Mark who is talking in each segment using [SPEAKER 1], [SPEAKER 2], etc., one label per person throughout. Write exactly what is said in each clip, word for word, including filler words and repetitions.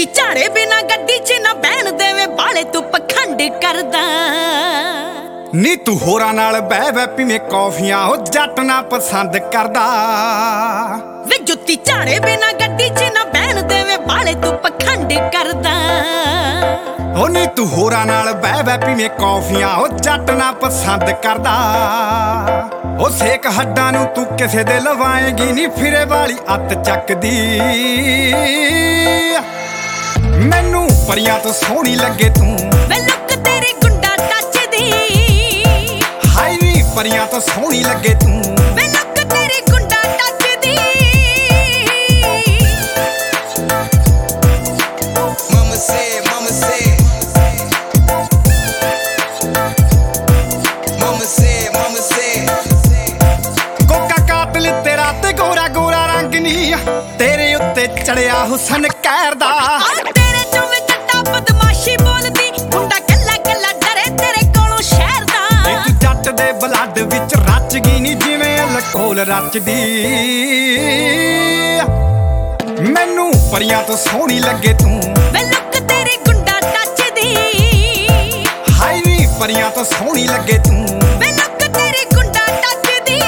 [SPEAKER 1] ਝਾੜੇ ਬਿਨਾ ਗੱਡੀ 'ਚ ਨਾ ਬਹਿਣ ਦੇਵੇਂ ਬਾਲੇ ਤੂੰ ਪਖੰਡ ਕਰਦਾ
[SPEAKER 2] ਨੀ ਤੂੰ ਹੋਰਾਂ ਨਾਲ ਬਹਿ ਬਹਿ ਪੀਵੇਂ ਕੌਫੀਆਂ ਉਹ ਜੱਟ ਨਾ ਪਸੰਦ ਕਰਦਾ
[SPEAKER 1] ਵੇ ਜੁੱਤੀ ਝਾੜੇ ਬਿਨਾ ਗੱਡੀ 'ਚ ਨਾ ਬਹਿਣ ਦੇਵੇਂ ਬਾਲੇ ਤੂੰ ਪਖੰਡ ਕਰਦਾ
[SPEAKER 2] ਉਹ ਨੀ ਤੂੰ ਹੋਰਾਂ ਨਾਲ ਬਹਿ ਬਹਿ ਪੀਵੇਂ ਕੌਫੀਆਂ ਉਹ ਜੱਟ ਨਾ ਪਸੰਦ ਕਰਦਾ ਉਹ ਸੇਕ ਹੱਡਾਂ ਨੂੰ ਤੂੰ ਕਿਸੇ ਦੇ ਲਵਾਏਗੀ ਨੀ ਫਿਰੇ ਵਾਲੀ ਅੱਤ ਚੱਕਦੀ ਮੈਨੂੰ ਪਰੀਆਂ ਤੋਂ ਸੋਹਣੀ ਲੱਗੇ ਤੂੰ
[SPEAKER 1] ਵੇ ਲੁੱਕ ਤੇਰੀ ਗੁੰਡਾ ਟੱਚ ਦੀ
[SPEAKER 2] ਹਾਈ ਨੀ ਪਰੀਆਂ ਤੋਂ ਸੋਹਣੀ ਲੱਗੇ ਤੂੰ
[SPEAKER 1] ਵੇ ਲੁੱਕ ਤੇਰੀ ਗੁੰਡਾ ਟੱਚ ਦੀ
[SPEAKER 3] Mama said, mama said, mama said, mama said
[SPEAKER 2] ਕੋਕਾ ਕਾਤਲ ਤੇਰਾ ਤੇ ਗੋਰਾ ਗੋਰਾ ਰੰਗ ਨੀ ਤੇਰੇ ਉੱਤੇ ਚੜਿਆ ਹੁਸਨ ਕਹਿਰ ਦਾ
[SPEAKER 1] ਤੇਰੇ ਚੋਂ ਵੀ ਜੱਟਾ ਬਦਮਾਸ਼ੀ ਬੋਲਦੀ ਮੁੰਡਾ ਕੱਲਾ ਕੱਲਾ ਡਰੇ ਤੇਰੇ ਕੋਲੋਂ ਸ਼ਹਿਰ ਦਾ
[SPEAKER 2] ਇਹ ਤੂੰ ਜੱਟ ਦੇ ਬਲੱਡ ਵਿੱਚ ਰਚ ਗਈ ਨੀ ਜਿਵੇਂ ਅਲਕੋਹਲ ਰਚਦੀ ਮੈਨੂੰ ਪਰੀਆਂ ਤੋਂ ਸੋਹਣੀ ਲੱਗੇ ਤੂੰ
[SPEAKER 1] ਵੇ ਲੁੱਕ ਤੇਰੀ ਗੁੰਡਾ ਟੱਚ ਦੀ
[SPEAKER 2] ਹਾਈ ਨੀ ਪਰੀਆਂ ਤੋਂ ਸੋਹਣੀ ਲੱਗੇ ਤੂੰ
[SPEAKER 1] ਵੇ ਲੁੱਕ ਤੇਰੀ ਗੁੰਡਾ ਟੱਚ ਦੀ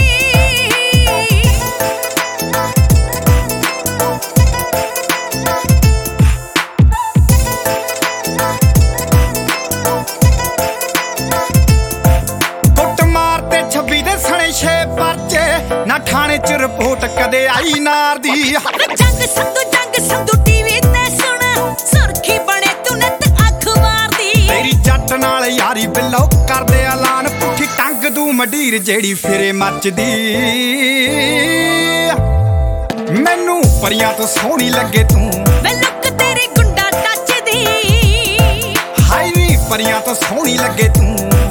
[SPEAKER 2] ਕੁੱਟ ਮਾਰ ਤੇ ਛੱਬੀ ਦੇ ਸਣੇ ਛੇ ਪਰਚੇ ਨਾ ਥਾਣੇ ਚ ਰਿਪੋਰਟ ਕਦੇ ਆਈ ਨਾਰ ਦੀ
[SPEAKER 1] ਵੇ ਜੰਗ ਸੰਧੂ ਜੰਗ ਸੰਧੂ ਟੀਵੀ ਤੇ ਸੁਣ ਸੁਰਖੀ ਬਣੇ ਤੂੰ ਨਿੱਤ ਅੱਖ ਮਾਰਦੀ
[SPEAKER 2] ਤੇਰੀ ਜੱਟ ਨਾਲ ਯਾਰੀ ਬਿੱਲੋ ਕਰਦੇ ਐਲਾਨ ਪੁੱਠੀ ਟੰਗ ਦੂ ਮੰਡੀਰ ਜਿਹੜੀ ਫਿਰੇ ਮੱਚਦੀ ਮੈਨੂੰ ਪਰੀਆਂ ਤੋਂ ਸੋਹਣੀ ਲੱਗੇ ਤੂੰ
[SPEAKER 1] ਵੇ ਲੁੱਕ ਤੇਰੀ ਗੁੰਡਾ ਟੱਚ ਦੀ
[SPEAKER 2] ਹਾਈ ਨੀ ਪਰੀਆਂ ਤੋਂ ਸੋਹਣੀ ਲੱਗੇ ਤੂੰ